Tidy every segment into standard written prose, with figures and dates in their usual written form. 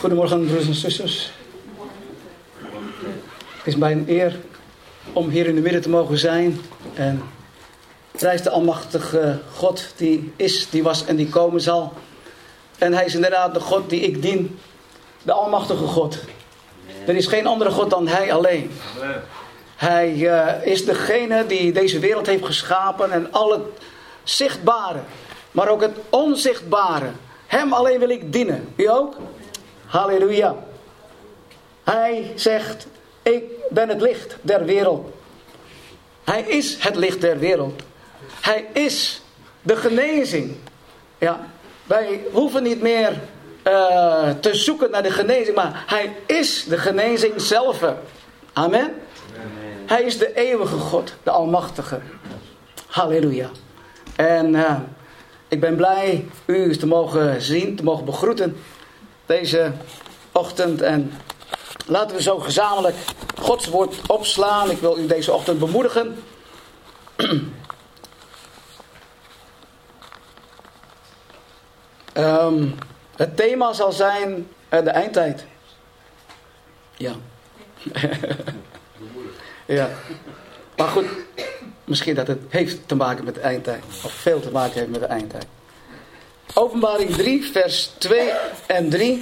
Goedemorgen broeders en zusters. Het is mij een eer om hier in de midden te mogen zijn. En prijs de almachtige God die is, die was en die komen zal. En hij is inderdaad de God die ik dien. De almachtige God. Er is geen andere God dan hij alleen. Hij is degene die deze wereld heeft geschapen en al het zichtbare, maar ook het onzichtbare. Hem alleen wil ik dienen. U ook? Halleluja. Hij zegt, ik ben het licht der wereld. Hij is het licht der wereld. Hij is de genezing. Ja, wij hoeven niet meer te zoeken naar de genezing, maar hij is de genezing zelf. Amen. Hij is de eeuwige God, de almachtige. Halleluja. En ik ben blij u te mogen zien, te mogen begroeten deze ochtend. En laten we zo gezamenlijk Gods woord opslaan. Ik wil u deze ochtend bemoedigen. Het thema zal zijn de eindtijd. Ja. Ja. Maar goed, misschien dat het heeft te maken met de eindtijd. Of veel te maken heeft met de eindtijd. Openbaring 3, vers 2 en 3.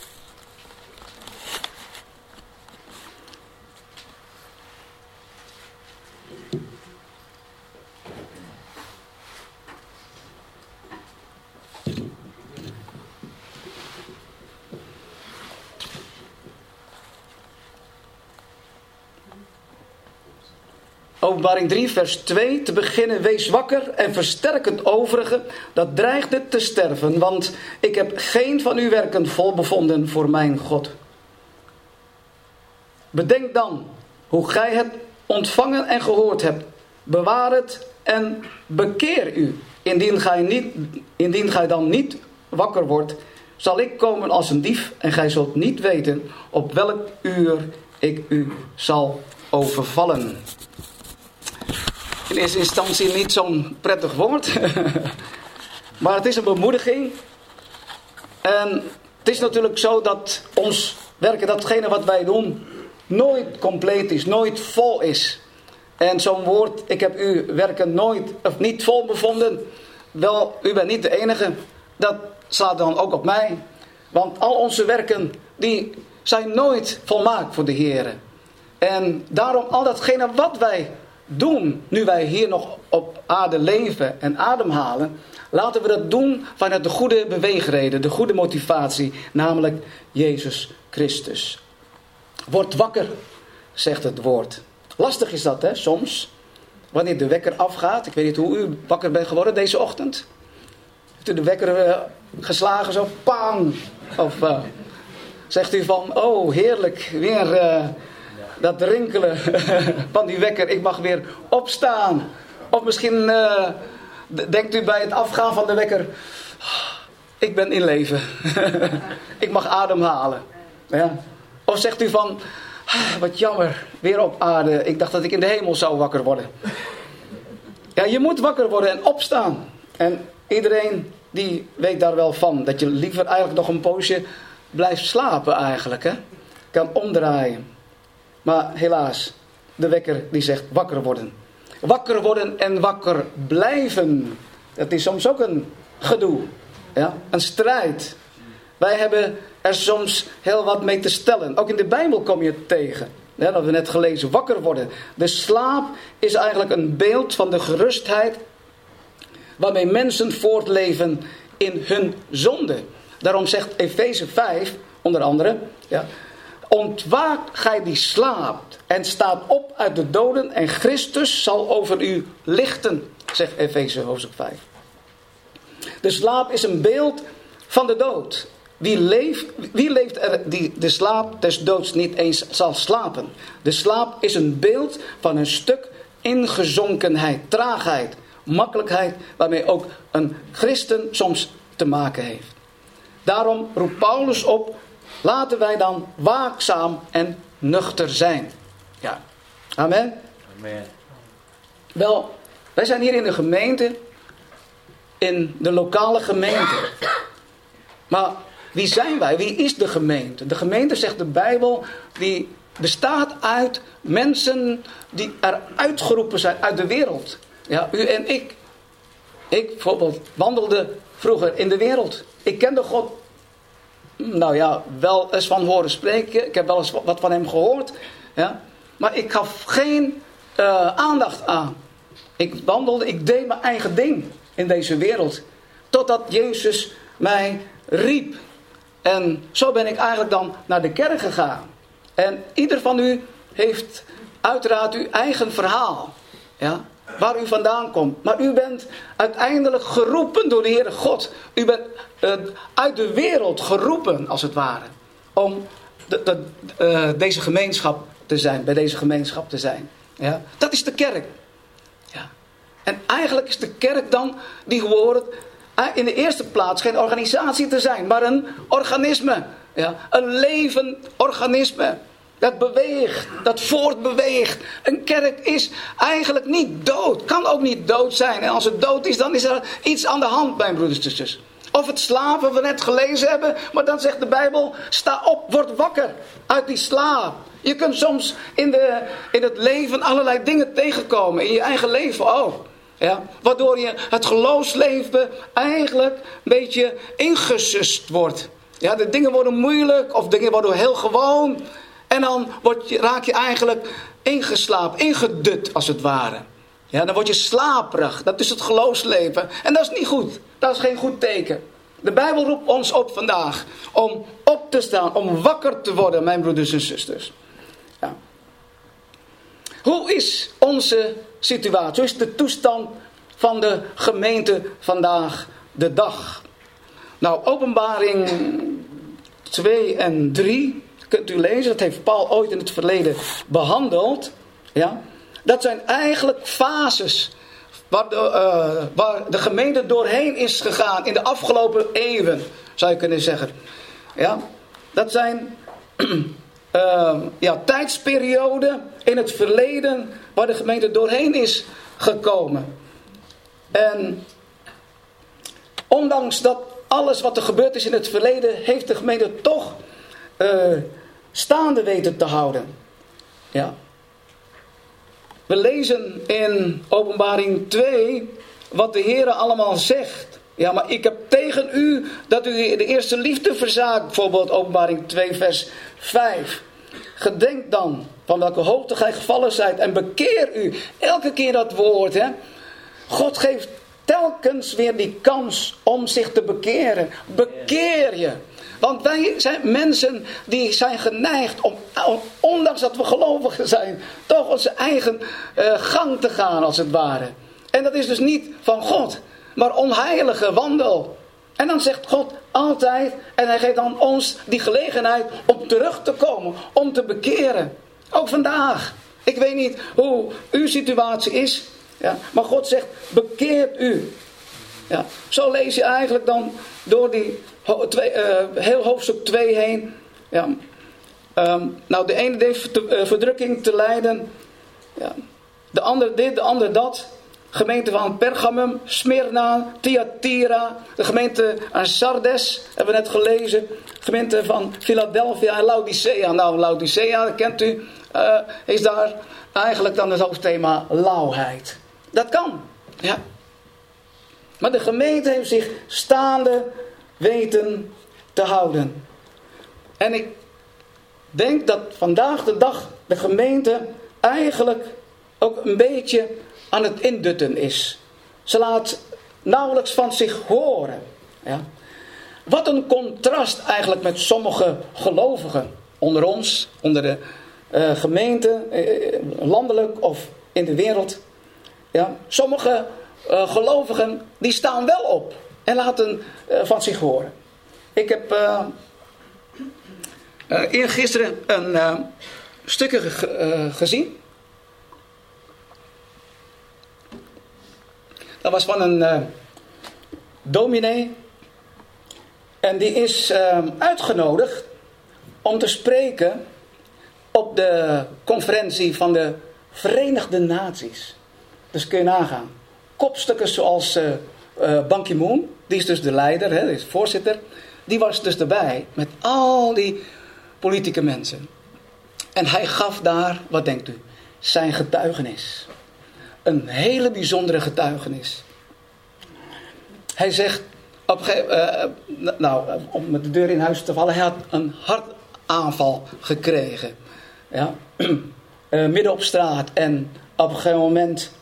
Openbaring 3 vers 2 te beginnen. Wees wakker en versterk het overige dat dreigde te sterven. Want ik heb geen van uw werken vol bevonden voor mijn God. Bedenk dan hoe gij het ontvangen en gehoord hebt. Bewaar het en bekeer u. Indien gij dan niet wakker wordt, zal ik komen als een dief. En gij zult niet weten op welk uur ik u zal overvallen. In eerste instantie niet zo'n prettig woord. Maar het is een bemoediging. En het is natuurlijk zo dat ons werken, datgene wat wij doen, nooit compleet is, nooit vol is. En zo'n woord, ik heb uw werken nooit of niet vol bevonden. Wel, u bent niet de enige. Dat staat dan ook op mij. Want al onze werken, die zijn nooit volmaakt voor de Heer. En daarom al datgene wat wij doen, nu wij hier nog op aarde leven en ademhalen, laten we dat doen vanuit de goede beweegreden, de goede motivatie, namelijk Jezus Christus. Word wakker, zegt het woord. Lastig is dat, hè, soms, wanneer de wekker afgaat. Ik weet niet hoe u wakker bent geworden deze ochtend. Heeft u de wekker geslagen, zo, pang. Of zegt u van, oh heerlijk, weer dat rinkelen van die wekker, ik mag weer opstaan. Of misschien denkt u bij het afgaan van de wekker, ik ben in leven. Ik mag ademhalen. Ja. Of zegt u van, wat jammer, weer op aarde. Ik dacht dat ik in de hemel zou wakker worden. Ja, je moet wakker worden en opstaan. En iedereen die weet daar wel van. Dat je liever eigenlijk nog een poosje blijft slapen eigenlijk. Hè? Kan omdraaien. Maar helaas, de wekker die zegt wakker worden. Wakker worden en wakker blijven. Dat is soms ook een gedoe. Ja? Een strijd. Wij hebben er soms heel wat mee te stellen. Ook in de Bijbel kom je het tegen. Ja, dat we net gelezen. Wakker worden. De slaap is eigenlijk een beeld van de gerustheid waarmee mensen voortleven in hun zonde. Daarom zegt Efeze 5, onder andere, ja, ontwaak gij die slaapt en staat op uit de doden en Christus zal over u lichten, zegt Efeze hoofdstuk 5. De slaap is een beeld van de dood. Wie leeft er die de slaap des doods niet eens zal slapen? De slaap is een beeld van een stuk ingezonkenheid, traagheid, makkelijkheid, waarmee ook een christen soms te maken heeft. Daarom roept Paulus op, laten wij dan waakzaam en nuchter zijn. Ja, amen. Amen. Wel, wij zijn hier in de gemeente, in de lokale gemeente. Maar wie zijn wij? Wie is de gemeente? De gemeente, zegt de Bijbel, die bestaat uit mensen die er uitgeroepen zijn uit de wereld. Ja, u en ik. Ik bijvoorbeeld wandelde vroeger in de wereld. Ik kende God, nou ja, wel eens van horen spreken. Ik heb wel eens wat van hem gehoord. Ja. Maar ik gaf geen aandacht aan. Ik deed mijn eigen ding in deze wereld. Totdat Jezus mij riep. En zo ben ik eigenlijk dan naar de kerk gegaan. En ieder van u heeft uiteraard uw eigen verhaal. Ja, waar u vandaan komt. Maar u bent uiteindelijk geroepen door de Heere God. U bent uit de wereld geroepen, als het ware. Om deze gemeenschap te zijn. Bij deze gemeenschap te zijn. Ja, dat is de kerk. Ja. En eigenlijk is de kerk dan, die hoort in de eerste plaats geen organisatie te zijn. Maar een organisme. Ja, een levend organisme. Dat beweegt, dat voortbeweegt. Een kerk is eigenlijk niet dood. Kan ook niet dood zijn. En als het dood is, dan is er iets aan de hand, mijn broeders en zusters. Of het slapen, we net gelezen hebben. Maar dan zegt de Bijbel, sta op, word wakker uit die slaap. Je kunt soms in het leven allerlei dingen tegenkomen. In je eigen leven ook. Ja, waardoor je het geloofsleven eigenlijk een beetje ingesust wordt. Ja, de dingen worden moeilijk of dingen worden heel gewoon. En dan raak je eigenlijk ingeslapen, ingedut als het ware. Ja, dan word je slaperig. Dat is het geloofsleven. En dat is niet goed. Dat is geen goed teken. De Bijbel roept ons op vandaag om op te staan, om wakker te worden, mijn broeders en zusters. Ja. Hoe is onze situatie? Hoe is de toestand van de gemeente vandaag de dag? Nou, Openbaring 2 en 3... kunt u lezen, dat heeft Paul ooit in het verleden behandeld. Ja? Dat zijn eigenlijk fases waar de gemeente doorheen is gegaan in de afgelopen eeuwen, zou je kunnen zeggen. Ja? Dat zijn tijdsperioden in het verleden waar de gemeente doorheen is gekomen. En ondanks dat alles wat er gebeurd is in het verleden, heeft de gemeente toch staande weten te houden. Ja. We lezen in Openbaring 2 wat de Heere allemaal zegt. Ja, maar ik heb tegen u dat u de eerste liefde verzaakt. Bijvoorbeeld Openbaring 2 vers 5. Gedenk dan van welke hoogte gij gevallen zijt en bekeer u. Elke keer dat woord. Hè. God geeft telkens weer die kans om zich te bekeren. Bekeer je. Want wij zijn mensen die zijn geneigd om, ondanks dat we gelovigen zijn, toch onze eigen gang te gaan als het ware. En dat is dus niet van God, maar onheilige wandel. En dan zegt God altijd, en hij geeft dan ons die gelegenheid om terug te komen, om te bekeren. Ook vandaag. Ik weet niet hoe uw situatie is, ja, maar God zegt, bekeert u. Ja, zo lees je eigenlijk dan door die heel hoofdstuk 2 heen. Ja. Nou, de ene deed verdrukking te lijden. Ja. De ander dit, de ander dat. Gemeente van Pergamum, Smyrna, Thyatira. De gemeente aan Sardes, hebben we net gelezen. Gemeente van Philadelphia en Laodicea. Nou, Laodicea, dat kent u, is daar eigenlijk dan het hoofdthema lauwheid. Dat kan, ja. Maar de gemeente heeft zich staande weten te houden. En ik denk dat vandaag de dag de gemeente eigenlijk ook een beetje aan het indutten is. Ze laat nauwelijks van zich horen. Ja. Wat een contrast eigenlijk met sommige gelovigen onder ons, onder de gemeente, landelijk of in de wereld. Ja. Sommige gelovigen die staan wel op en laten van zich horen. Ik heb eergisteren een stukje gezien. Dat was van een dominee. En die is uitgenodigd om te spreken op de conferentie van de Verenigde Naties. Dus kun je nagaan. Kopstukken zoals Ban Ki-moon, die is dus de leider, hè, die is voorzitter. die was dus erbij met al die politieke mensen. En hij gaf daar, wat denkt u, zijn getuigenis. Een hele bijzondere getuigenis. Hij zegt, om met de deur in huis te vallen, hij had een hartaanval gekregen. Ja. Midden op straat. En op een gegeven moment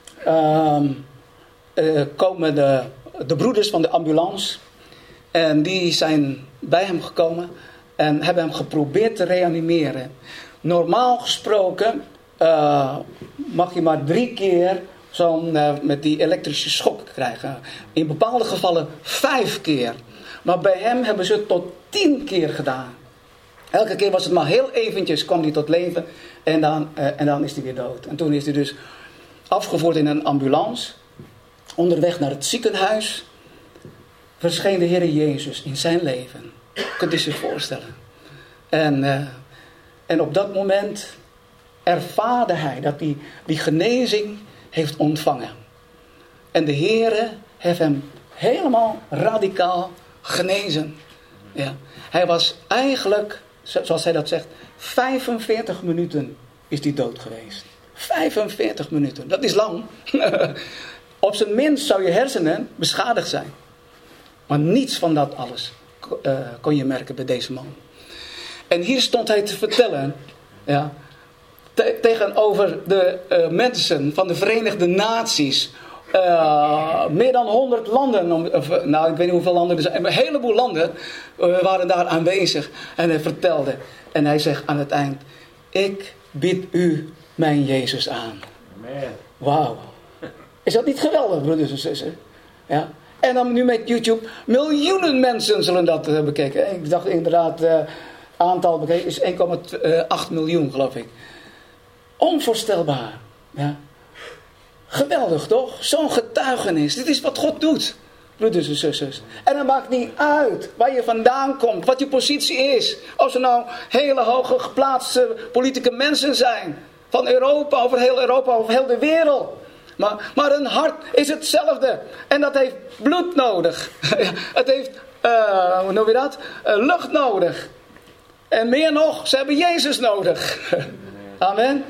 komen de broeders van de ambulance. En die zijn bij hem gekomen en hebben hem geprobeerd te reanimeren. Normaal gesproken mag je maar 3 keer met die elektrische schok krijgen. In bepaalde gevallen 5 keer. Maar bij hem hebben ze het tot 10 keer gedaan. Elke keer was het maar heel eventjes, kwam hij tot leven en dan is hij weer dood. En toen is hij dus afgevoerd in een ambulance. Onderweg naar het ziekenhuis verscheen de Heer Jezus in zijn leven. Kunt u zich voorstellen. En op dat moment ervaarde hij dat hij die genezing heeft ontvangen. En de Heer heeft hem helemaal radicaal genezen. Ja. Hij was eigenlijk, zoals hij dat zegt, 45 minuten is hij dood geweest. 45 minuten, dat is lang. Op zijn minst zou je hersenen beschadigd zijn. Maar niets van dat alles kon je merken bij deze man. En hier stond hij te vertellen, ja, tegenover de mensen van de Verenigde Naties. Meer dan 100 landen, ik weet niet hoeveel landen er zijn, maar een heleboel landen waren daar aanwezig. En hij vertelde, en hij zegt aan het eind, ik bied u mijn Jezus aan. Wauw. Is dat niet geweldig, broeders en zussen? Ja. En dan nu met YouTube, miljoenen mensen zullen dat bekeken. Ik dacht inderdaad, aantal bekeken is 1,8 miljoen, geloof ik. Onvoorstelbaar. Ja. Geweldig, toch? Zo'n getuigenis. Dit is wat God doet, broeders en zusters. En het maakt niet uit waar je vandaan komt, wat je positie is. Als er nou hele hoge geplaatste politieke mensen zijn. Van Europa, over heel de wereld. Maar een hart is hetzelfde. En dat heeft bloed nodig. Het heeft, hoe noem je dat? Lucht nodig. En meer nog, ze hebben Jezus nodig. Amen.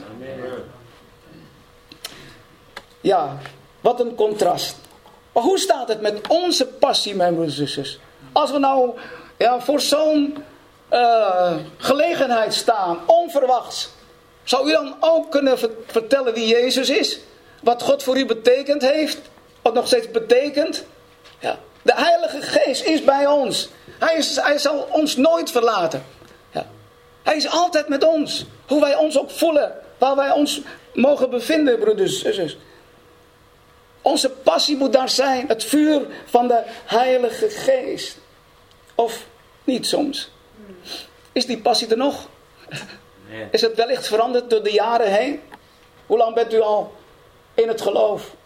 Ja, wat een contrast. Maar hoe staat het met onze passie, mijn broeders en zusters? Als we nou voor zo'n gelegenheid staan, onverwachts. Zou u dan ook kunnen vertellen wie Jezus is? Wat God voor u betekend heeft? Wat nog steeds betekent? Ja. De Heilige Geest is bij ons. Hij zal ons nooit verlaten. Ja. Hij is altijd met ons. Hoe wij ons ook voelen. Waar wij ons mogen bevinden, broeders en zusters. Onze passie moet daar zijn. Het vuur van de Heilige Geest. Of niet soms. Is die passie er nog? Nee. Is het wellicht veranderd door de jaren heen? Hoe lang bent u al in het geloof?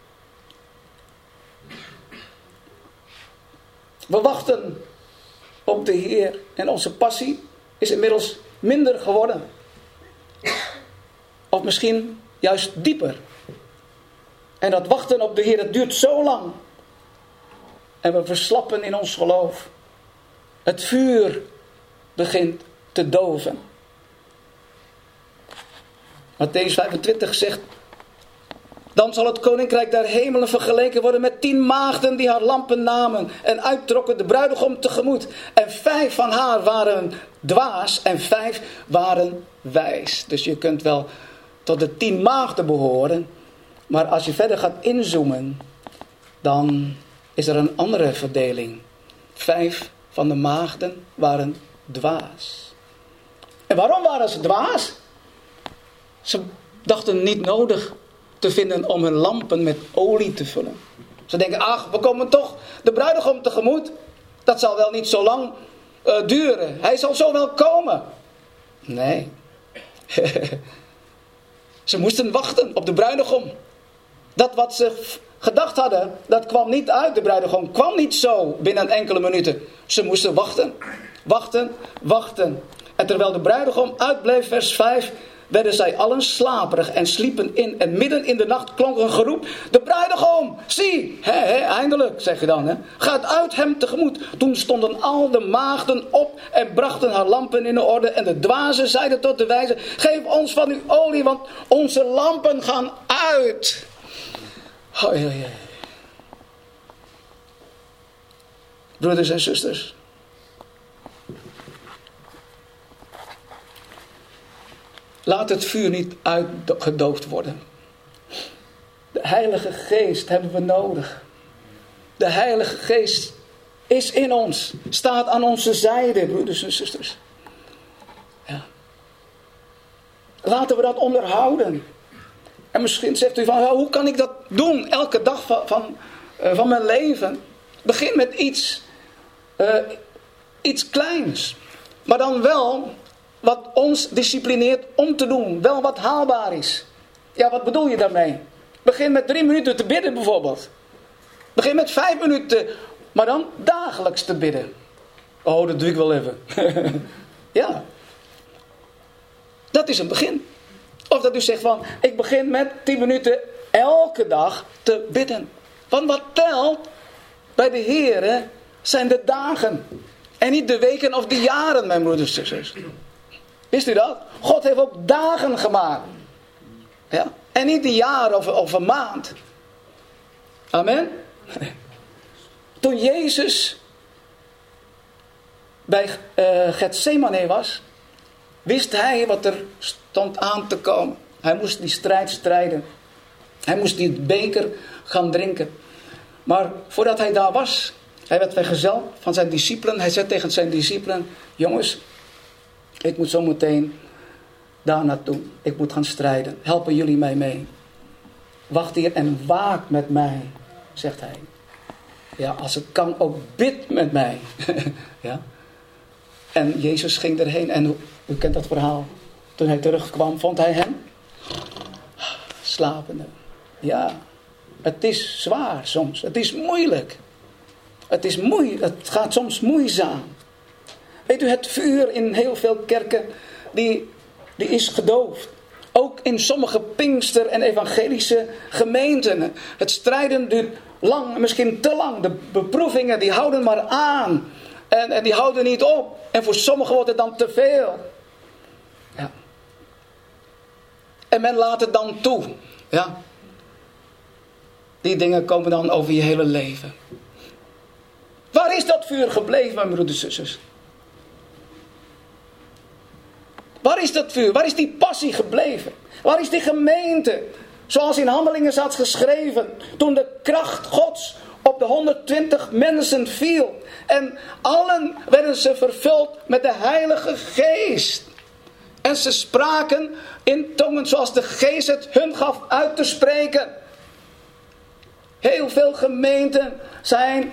We wachten op de Heer. En onze passie is inmiddels minder geworden. Of misschien juist dieper. En dat wachten op de Heer, dat duurt zo lang. En we verslappen in ons geloof. Het vuur begint te doven. Mattheüs 25 zegt: dan zal het koninkrijk der hemelen vergeleken worden met 10 maagden die haar lampen namen en uittrokken de bruidegom tegemoet. En 5 van haar waren dwaas en 5 waren wijs. Dus je kunt wel tot de 10 maagden behoren. Maar als je verder gaat inzoomen, dan is er een andere verdeling. 5 van de maagden waren dwaas. En waarom waren ze dwaas? Ze dachten niet nodig te vinden om hun lampen met olie te vullen. Ze denken, ach, we komen toch de bruidegom tegemoet. Dat zal wel niet zo lang duren. Hij zal zo wel komen. Nee. Ze moesten wachten op de bruidegom. Dat wat ze gedacht hadden, dat kwam niet uit. De bruidegom kwam niet zo binnen enkele minuten. Ze moesten wachten. Wachten, wachten. En terwijl de bruidegom uitbleef, vers 5... werden zij allen slaperig en sliepen in. En midden in de nacht klonk een geroep: de bruidegom, zie, eindelijk, zeg je dan, hè, gaat uit hem tegemoet. Toen stonden al de maagden op en brachten haar lampen in orde. En de dwazen zeiden tot de wijzen: geef ons van uw olie, want onze lampen gaan uit. Broeders en zusters, laat het vuur niet uitgedoofd worden. De Heilige Geest hebben we nodig. De Heilige Geest is in ons. Staat aan onze zijde, broeders en zusters. Ja. Laten we dat onderhouden. En misschien zegt u van, hoe kan ik dat doen elke dag van mijn leven? Begin met iets kleins. Maar dan wel wat ons disciplineert om te doen. Wel wat haalbaar is. Ja, wat bedoel je daarmee? Begin met 3 minuten te bidden bijvoorbeeld. Begin met 5 minuten. Maar dan dagelijks te bidden. Oh, dat doe ik wel even. Ja. Dat is een begin. Of dat u zegt van, ik begin met 10 minuten elke dag te bidden. Want wat telt bij de Heere zijn de dagen. En niet de weken of de jaren, mijn broeders en zusters. Wist u dat? God heeft ook dagen gemaakt. Ja? En niet een jaar of een maand. Amen. Toen Jezus bij Getsemane was, wist hij wat er stond aan te komen. Hij moest die strijd strijden. Hij moest die beker gaan drinken. Maar voordat hij daar was, hij werd vergezeld van zijn discipelen. Hij zei tegen zijn discipelen: jongens, ik moet zo meteen daar naartoe. Ik moet gaan strijden. Helpen jullie mij mee? Wacht hier en waak met mij, zegt hij. Ja, als het kan, ook bid met mij. Ja. En Jezus ging erheen. En u kent dat verhaal. Toen hij terugkwam, vond hij hem slapende. Ja, het is zwaar soms. Het is moeilijk. Het gaat soms moeizaam. Weet u, het vuur in heel veel kerken, die is gedoofd. Ook in sommige Pinkster- en evangelische gemeenten. Het strijden duurt lang, misschien te lang. De beproevingen die houden maar aan. En die houden niet op. En voor sommigen wordt het dan te veel. Ja. En men laat het dan toe. Ja. Die dingen komen dan over je hele leven. Waar is dat vuur gebleven, mijn broeders en zusters? Waar is dat vuur? Waar is die passie gebleven? Waar is die gemeente? Zoals in Handelingen staat geschreven. Toen de kracht Gods op de 120 mensen viel. En allen werden ze vervuld met de Heilige Geest. En ze spraken in tongen zoals de Geest het hun gaf uit te spreken. Heel veel gemeenten zijn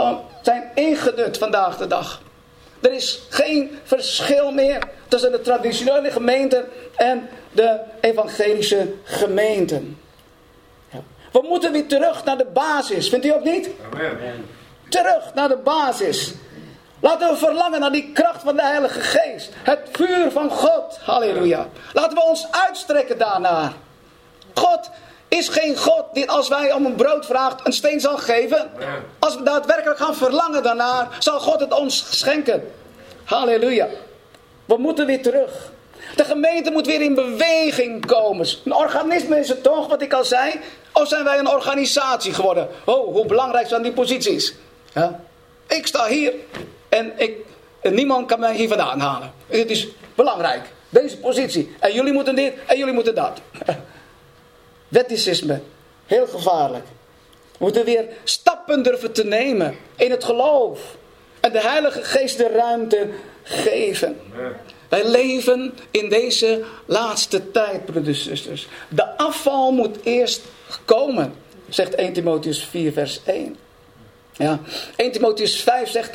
ingedut vandaag de dag. Er is geen verschil meer tussen de traditionele gemeenten en de evangelische gemeenten. Ja. We moeten weer terug naar de basis. Vindt u ook niet? Amen. Terug naar de basis. Laten we verlangen naar die kracht van de Heilige Geest. Het vuur van God. Halleluja. Laten we ons uitstrekken daarnaar. God is geen God die als wij om een brood vraagt een steen zal geven. Als we daadwerkelijk gaan verlangen daarnaar, zal God het ons schenken. Halleluja. We moeten weer terug. De gemeente moet weer in beweging komen. Een organisme is het toch, wat ik al zei? Of zijn wij een organisatie geworden? Oh, hoe belangrijk zijn die posities? Ja? Ik sta hier en niemand kan mij hier vandaan halen. Het is belangrijk, deze positie. En jullie moeten dit en jullie moeten dat. Wetticisme, heel gevaarlijk. We moeten weer stappen durven te nemen in het geloof. En de Heilige Geest de ruimte geven. Wij leven in deze laatste tijd, broeders en zusters. De afval moet eerst komen, zegt 1 Timotheüs 4 vers 1. Ja. 1 Timotheüs 5 zegt,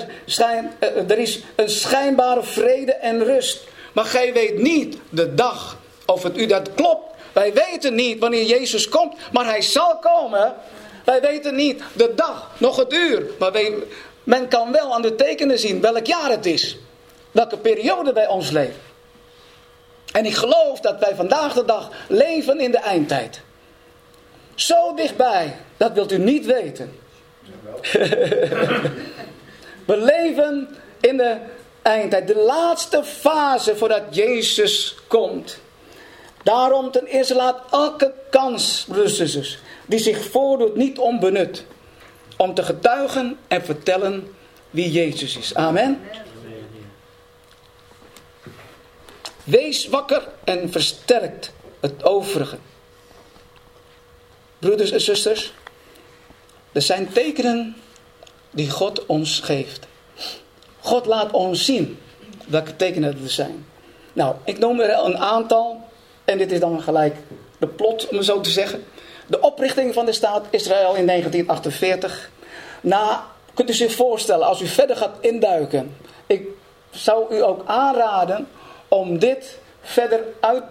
er is een schijnbare vrede en rust. Maar gij weet niet de dag of het u dat klopt. Wij weten niet wanneer Jezus komt, maar hij zal komen. Wij weten niet de dag, nog het uur. Maar men kan wel aan de tekenen zien welk jaar het is. Welke periode bij ons leven. En ik geloof dat wij vandaag de dag leven in de eindtijd. Zo dichtbij, dat wilt u niet weten. We leven in de eindtijd, de laatste fase voordat Jezus komt. Daarom ten eerste laat elke kans, broeders en zusters, die zich voordoet, niet onbenut. Om te getuigen en vertellen wie Jezus is. Amen. Wees wakker en versterkt het overige. Broeders en zusters, er zijn tekenen die God ons geeft. God laat ons zien welke tekenen er zijn. Nou, ik noem er een aantal. En dit is dan gelijk de plot, om het zo te zeggen. De oprichting van de staat Israël in 1948. Kunt u zich voorstellen, als u verder gaat induiken. Ik zou u ook aanraden om dit verder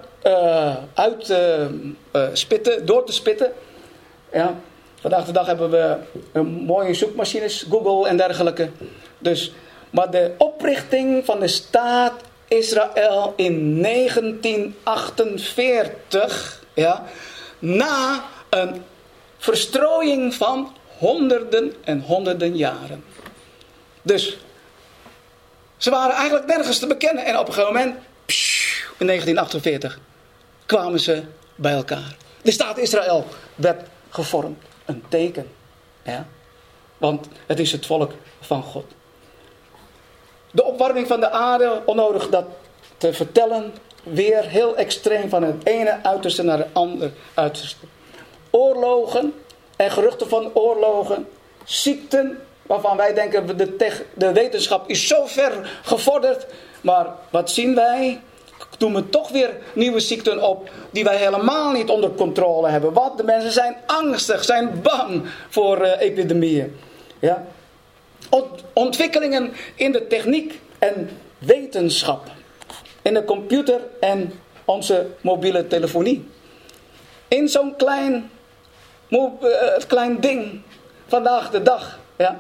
door te spitten. Ja, vandaag de dag hebben we mooie zoekmachines, Google en dergelijke. Maar de oprichting van de staat Israël in 1948, ja, na een verstrooiing van honderden en honderden jaren. Dus ze waren eigenlijk nergens te bekennen. En op een gegeven moment, in 1948, kwamen ze bij elkaar. De staat Israël werd gevormd. Een teken. Ja? Want het is het volk van God. De opwarming van de aarde, onnodig dat te vertellen. Weer heel extreem van het ene uiterste naar het andere uiterste. Oorlogen en geruchten van oorlogen. Ziekten waarvan wij denken de wetenschap is zo ver gevorderd. Maar wat zien wij? Doen we toch weer nieuwe ziekten op die wij helemaal niet onder controle hebben. Want de mensen zijn angstig, zijn bang voor epidemieën. Ja? Ontwikkelingen in de techniek en wetenschap. In de computer en onze mobiele telefonie. In zo'n klein ding. Vandaag de dag. Ja.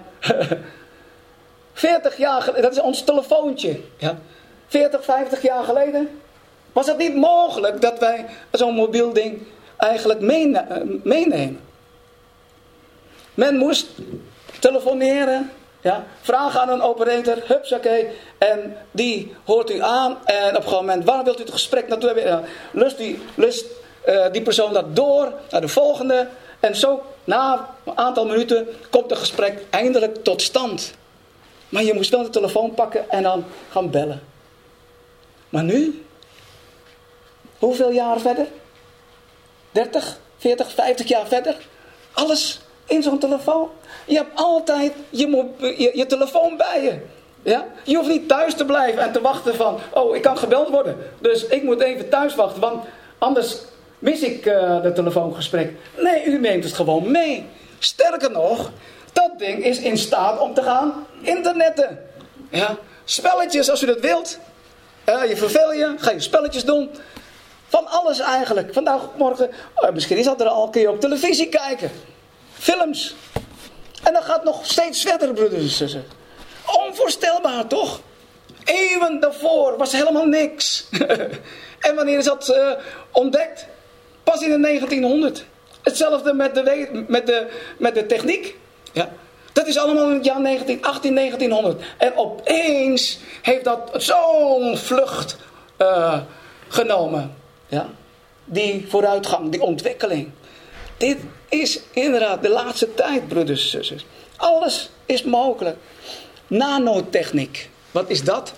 40 jaar geleden. Dat is ons telefoontje. Ja. 40, 50 jaar geleden. Was het niet mogelijk dat wij zo'n mobiel ding eigenlijk meenemen. Men moest telefoneren. Ja, vragen aan een operator, hupsakee, en die hoort u aan en op een gegeven moment, waar wilt u het gesprek naartoe hebben? Lust die persoon dat door naar de volgende en zo na een aantal minuten komt het gesprek eindelijk tot stand. Maar je moest wel de telefoon pakken en dan gaan bellen. Maar nu, hoeveel jaar verder? 30, 40, 50 jaar verder? Alles in zo'n telefoon. Je hebt altijd je telefoon bij je. Ja? Je hoeft niet thuis te blijven en te wachten van, oh, ik kan gebeld worden. Dus ik moet even thuis wachten, want anders mis ik het telefoongesprek. Nee, u neemt het gewoon mee. Sterker nog, dat ding is in staat om te gaan internetten. Ja? Spelletjes als u dat wilt. Je verveel je, ga je spelletjes doen. Van alles eigenlijk. Vandaag, morgen, misschien is dat er al, kun je op televisie kijken. Films. En dat gaat nog steeds verder, broeders en zussen. Onvoorstelbaar, toch? Eeuwen daarvoor was helemaal niks. En wanneer is dat ontdekt? Pas in de 1900. Hetzelfde met de techniek. Ja. Dat is allemaal in het jaar 1900. En opeens heeft dat zo'n vlucht genomen. Ja. Die vooruitgang, die ontwikkeling. Dit is inderdaad de laatste tijd, broeders en zusters. Alles is mogelijk. Nanotechniek. Wat is dat?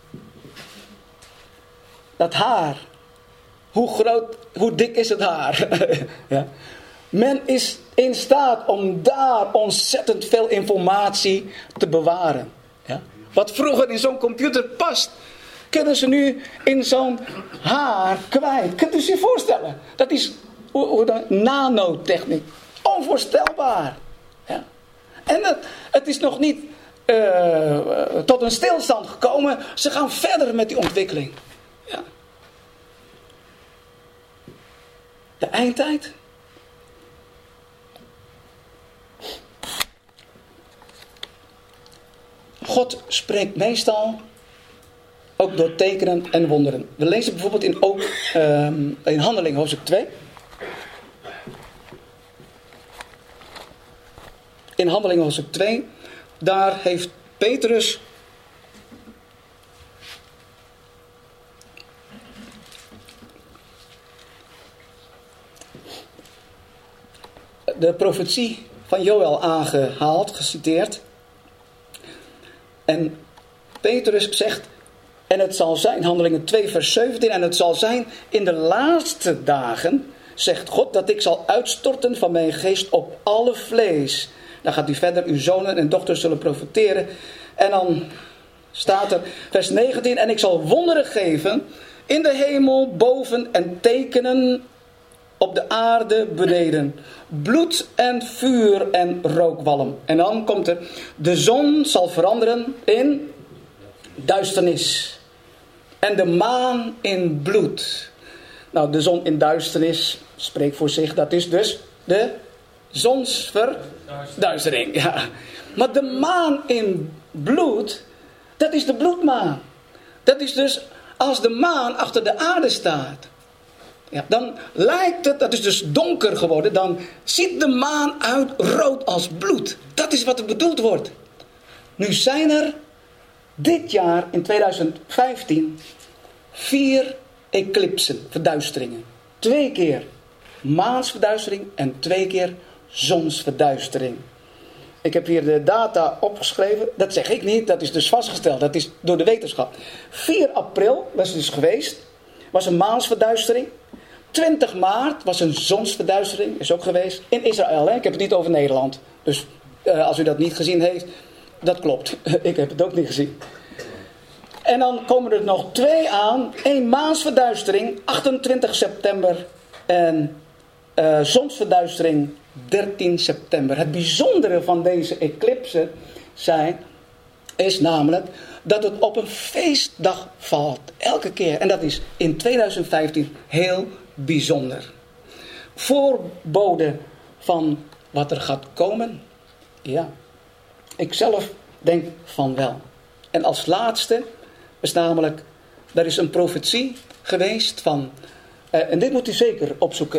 Dat haar. Hoe dik is het haar? Ja. Men is in staat om daar ontzettend veel informatie te bewaren. Ja. Wat vroeger in zo'n computer past, kunnen ze nu in zo'n haar kwijt. Kunt u zich voorstellen? Dat is nanotechniek. Onvoorstelbaar. Ja. En het is nog niet tot een stilstand gekomen. Ze gaan verder met die ontwikkeling. Ja. De eindtijd. God spreekt meestal ook door tekenen en wonderen. We lezen bijvoorbeeld in Handelingen hoofdstuk 2. In Handelingen hoofdstuk 2, daar heeft Petrus de profetie van Joël aangehaald, geciteerd. En Petrus zegt, en het zal zijn, Handelingen 2 vers 17, en het zal zijn in de laatste dagen, zegt God, dat ik zal uitstorten van mijn geest op alle vlees. Dan gaat hij verder, uw zonen en dochters zullen profeteren. En dan staat er, vers 19, en ik zal wonderen geven in de hemel boven en tekenen op de aarde beneden. Bloed en vuur en rookwalm. En dan komt er, de zon zal veranderen in duisternis. En de maan in bloed. Nou, de zon in duisternis spreekt voor zich. Dat is dus de zonsverduistering. Ja. Maar de maan in bloed, dat is de bloedmaan. Dat is dus als de maan achter de aarde staat. Ja, dan lijkt het, dat is dus donker geworden, dan ziet de maan uit rood als bloed. Dat is wat er bedoeld wordt. Nu zijn er dit jaar in 2015 4 eclipsen, verduisteringen. 2 keer maansverduistering en 2 keer zonsverduistering. Ik heb hier de data opgeschreven. Dat zeg ik niet, dat is dus vastgesteld. Dat is door de wetenschap. 4 april was het dus geweest. Was een maansverduistering. 20 maart was een zonsverduistering. Is ook geweest. In Israël. Hè? Ik heb het niet over Nederland. Dus als u dat niet gezien heeft. Dat klopt. Ik heb het ook niet gezien. En dan komen er nog 2 aan. 1 maansverduistering. 28 september. En zonsverduistering 13 september. Het bijzondere van deze eclipsen is namelijk dat het op een feestdag valt. Elke keer. En dat is in 2015 heel bijzonder. Voorbode van wat er gaat komen? Ja. Ik zelf denk van wel. En als laatste is namelijk, er is een profetie geweest van, en dit moet u zeker opzoeken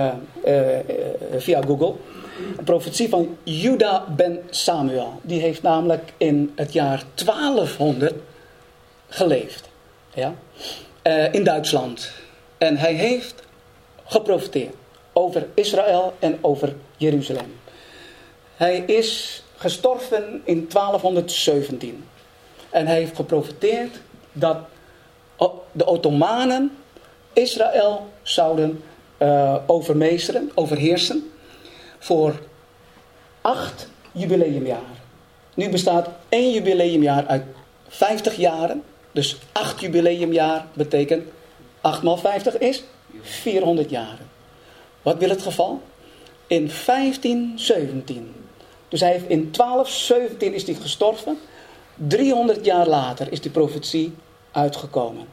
via Google. Een profetie van Juda ben Samuel. Die heeft namelijk in het jaar 1200 geleefd. Ja? In Duitsland. En hij heeft geprofeteerd over Israël en over Jeruzalem. Hij is gestorven in 1217. En hij heeft geprofeteerd dat de Ottomanen Israël zouden overmeesteren, overheersen. Voor 8 jubileumjaren. Nu bestaat 1 jubileumjaar uit 50 jaren. Dus 8 jubileumjaar betekent 8 maal 50 is 400 jaren. Wat wil het geval? In 1517. Dus hij heeft in 1217 is hij gestorven. 300 jaar later is die profetie uitgekomen.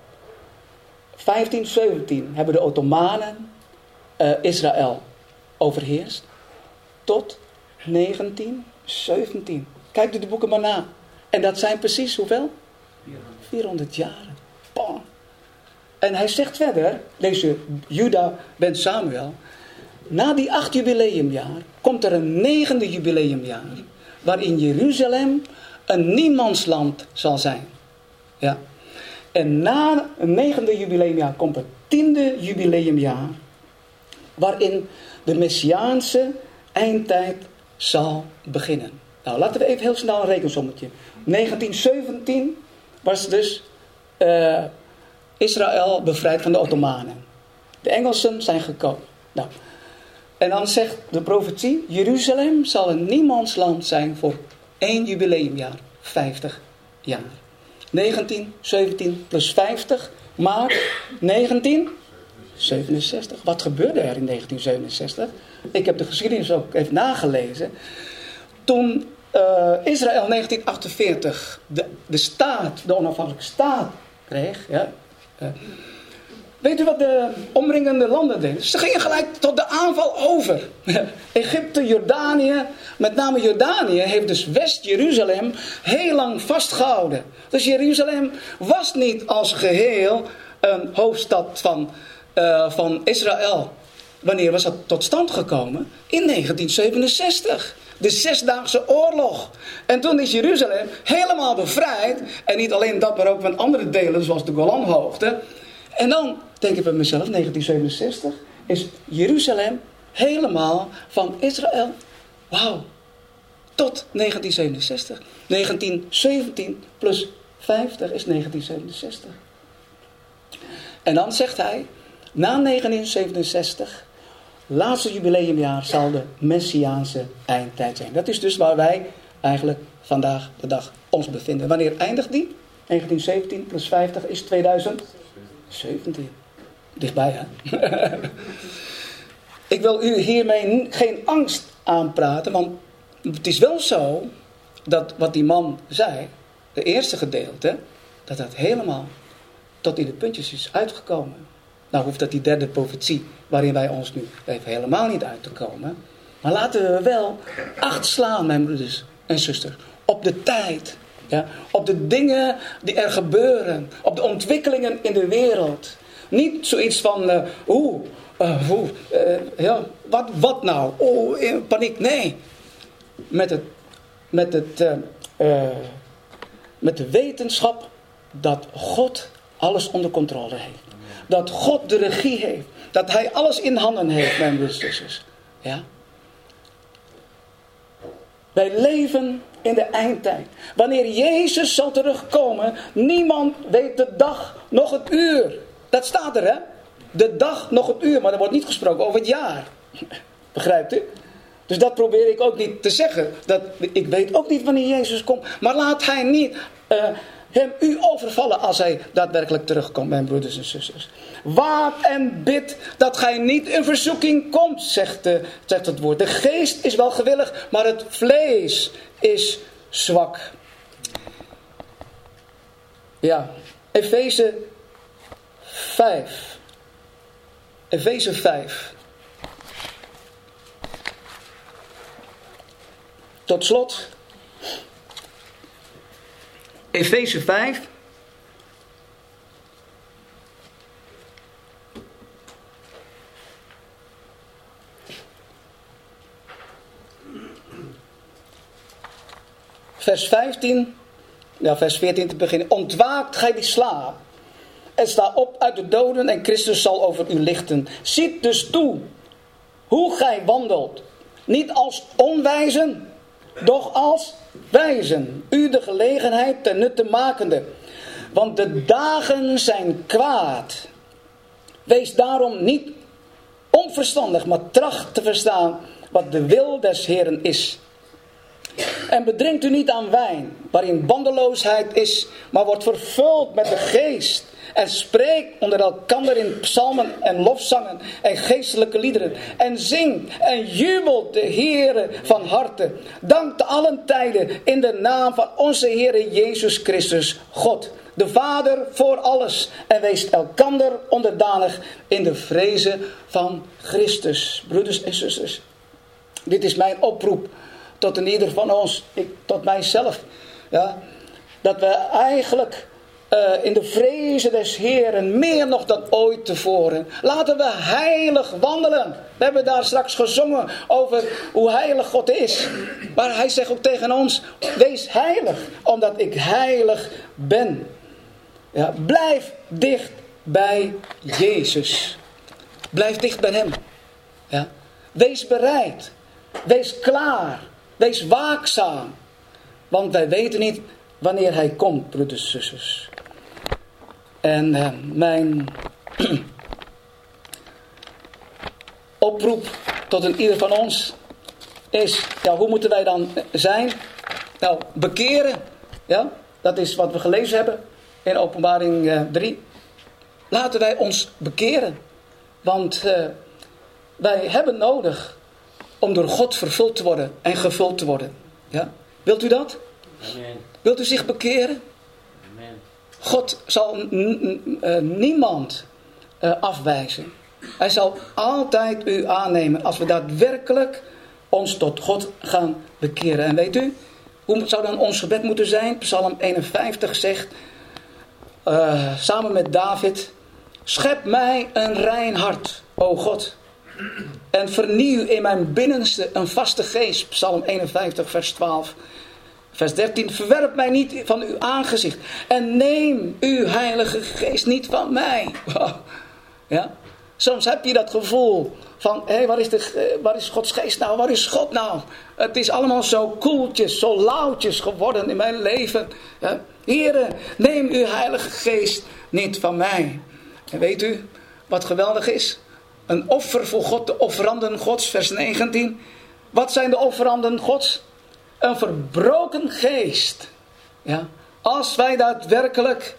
1517 hebben de Ottomanen Israël overheerst. Tot 1917. Kijk de boeken maar na. En dat zijn precies hoeveel? 400 jaren. Pah. En hij zegt verder, lees je Juda ben Samuel. Na die 8 jubileumjaar komt er een 9e jubileumjaar. Waarin Jeruzalem een niemandsland zal zijn. Ja. En na een 9e jubileumjaar komt het 10e jubileumjaar. Waarin de Messiaanse eindtijd zal beginnen. Nou, laten we even heel snel een rekensommetje. 1917 was dus Israël bevrijd van de Ottomanen. De Engelsen zijn gekomen. Nou, en dan zegt de profetie, Jeruzalem zal een niemandsland zijn voor 1 jubileumjaar. 50 jaar. 1917 plus 50 maakt 1967. Wat gebeurde er in 1967? Ik heb de geschiedenis ook even nagelezen. Toen Israël 1948 de onafhankelijke staat kreeg. Ja, Weet u wat de omringende landen deden? Ze gingen gelijk tot de aanval over. Egypte, Jordanië, met name Jordanië heeft dus West-Jeruzalem heel lang vastgehouden. Dus Jeruzalem was niet als geheel een hoofdstad van Israël. Wanneer was dat tot stand gekomen? In 1967. De Zesdaagse Oorlog. En toen is Jeruzalem helemaal bevrijd. En niet alleen dat, maar ook van andere delen zoals de Golanhoogte. En dan denk ik bij mezelf, 1967 is Jeruzalem helemaal van Israël. Wauw. Tot 1967. 1917 plus 50 is 1967. En dan zegt hij, na 1967, laatste jubileumjaar zal de Messiaanse eindtijd zijn. Dat is dus waar wij eigenlijk vandaag de dag ons bevinden. Wanneer eindigt die? 1917 plus 50 is 2017. Dichtbij, hè? Ik wil u hiermee geen angst aanpraten, want het is wel zo dat wat die man zei, de eerste gedeelte, dat dat helemaal tot in de puntjes is uitgekomen. Nou hoeft dat die derde profetie, waarin wij ons nu even helemaal niet uit te komen. Maar laten we wel acht slaan, mijn broeders en zusters, op de tijd. Ja, op de dingen die er gebeuren. Op de ontwikkelingen in de wereld. Niet zoiets van, wat nou? Paniek. Nee. Met de wetenschap dat God alles onder controle heeft. Dat God de regie heeft. Dat hij alles in handen heeft, mijn broeders en zusters. Ja. Wij leven in de eindtijd. Wanneer Jezus zal terugkomen, niemand weet de dag nog het uur. Dat staat er, hè? De dag nog het uur, maar er wordt niet gesproken over het jaar. Begrijpt u? Dus dat probeer ik ook niet te zeggen. Ik weet ook niet wanneer Jezus komt. Maar laat hij niet hem u overvallen als hij daadwerkelijk terugkomt, mijn broeders en zusters. Waak en bid dat gij niet in verzoeking komt, zegt het woord. De geest is wel gewillig, maar het vlees is zwak. Ja, Efeze 5. Efeze 5. Tot slot. Efeze 5. Vers 15. Ja, vers 14 te beginnen. Ontwaakt gij die slaap. En sta op uit de doden en Christus zal over u lichten. Ziet dus toe hoe gij wandelt. Niet als onwijzen, doch als wijzen. U de gelegenheid ten nutte makende. Want de dagen zijn kwaad. Wees daarom niet onverstandig, maar tracht te verstaan wat de wil des Heeren is. En bedrinkt u niet aan wijn, waarin bandeloosheid is, maar wordt vervuld met de geest. En spreek onder elkander in psalmen en lofzangen en geestelijke liederen. En zingt en jubelt de Heere van harte. Dank te allen tijden in de naam van onze Heere Jezus Christus, God, de Vader voor alles. En wees elkander onderdanig in de vrezen van Christus. Broeders en zusters, dit is mijn oproep tot een ieder van ons, tot mijzelf. Ja, dat we eigenlijk in de vrezen des Heeren, meer nog dan ooit tevoren. Laten we heilig wandelen. We hebben daar straks gezongen over hoe heilig God is. Maar hij zegt ook tegen ons, wees heilig, omdat ik heilig ben. Ja, blijf dicht bij Jezus. Blijf dicht bij hem. Ja. Wees bereid. Wees klaar. Wees waakzaam. Want wij weten niet wanneer hij komt, broeders en zusters. En mijn oproep tot een ieder van ons is, ja, hoe moeten wij dan zijn? Nou, bekeren. Ja, dat is wat we gelezen hebben in Openbaring 3. Laten wij ons bekeren. Want wij hebben nodig om door God vervuld te worden en gevuld te worden. Ja? Wilt u dat? Amen. Wilt u zich bekeren? Amen. God zal niemand afwijzen. Hij zal altijd u aannemen als we daadwerkelijk ons tot God gaan bekeren. En weet u, hoe zou dan ons gebed moeten zijn? Psalm 51 zegt, samen met David, schep mij een rein hart, o God. En vernieuw in mijn binnenste een vaste geest. Psalm 51 vers 12. Vers 13. Verwerp mij niet van uw aangezicht. En neem uw heilige geest niet van mij. Ja? Soms heb je dat gevoel van, hé, waar is Gods geest nou? Waar is God nou? Het is allemaal zo koeltjes, zo lauwtjes geworden in mijn leven. Ja? Heere, neem uw heilige geest niet van mij. En weet u wat geweldig is? Een offer voor God, de offeranden Gods, vers 19. Wat zijn de offeranden Gods? Een verbroken geest. Ja? Als wij daadwerkelijk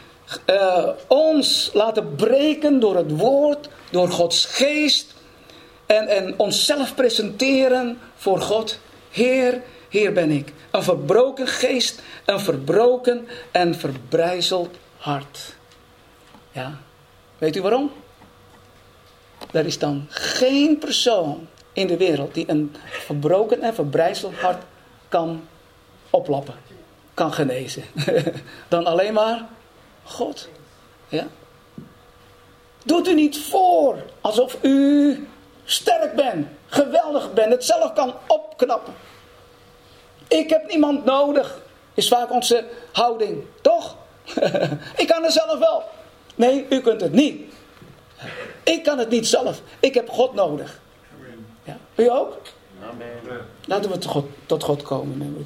ons laten breken door het woord, door Gods geest. En onszelf presenteren voor God. Heer, hier ben ik. Een verbroken geest, een verbroken en verbrijzeld hart. Ja, weet u waarom? Er is dan geen persoon in de wereld die een verbroken en verbrijzeld hart kan oplappen. Kan genezen. Dan alleen maar God. Ja? Doet u niet voor alsof u sterk bent, geweldig bent, het zelf kan opknappen. Ik heb niemand nodig, is vaak onze houding. Toch? Ik kan het zelf wel. Nee, u kunt het niet. Ik kan het niet zelf. Ik heb God nodig. Ja. U ook? Amen. Laten we tot God komen.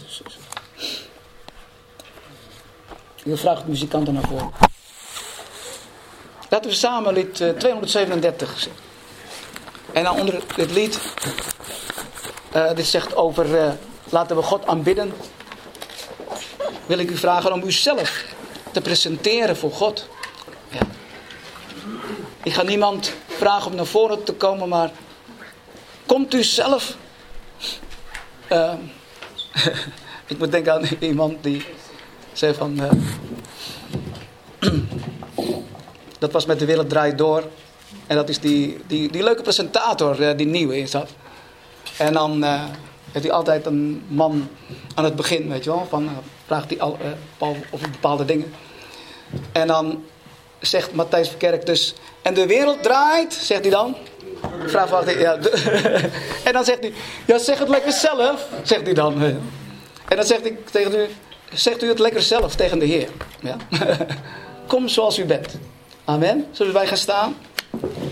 U vraagt de muzikanten naar voren. Laten we samen lied 237 zingen. En dan onder dit lied. Dit zegt over laten we God aanbidden. Wil ik u vragen om uzelf te presenteren voor God. Ja. Ik ga niemand vragen om naar voren te komen, maar komt u zelf. Ik moet denken aan iemand die zei van. Dat was met De Wereld Draait Door. En dat is die leuke presentator die nieuw is. En dan heeft hij altijd een man aan het begin, weet je wel. Van, vraagt hij over bepaalde dingen. En dan zegt Matthijs Verkerk dus. En de wereld draait, zegt hij dan. Vraag wacht, ja. En dan zegt hij. Ja, zeg het lekker zelf, zegt hij dan. En dan zegt ik tegen u. Zegt u het lekker zelf tegen de Heer. Ja? Kom zoals u bent. Amen. Zullen wij gaan staan?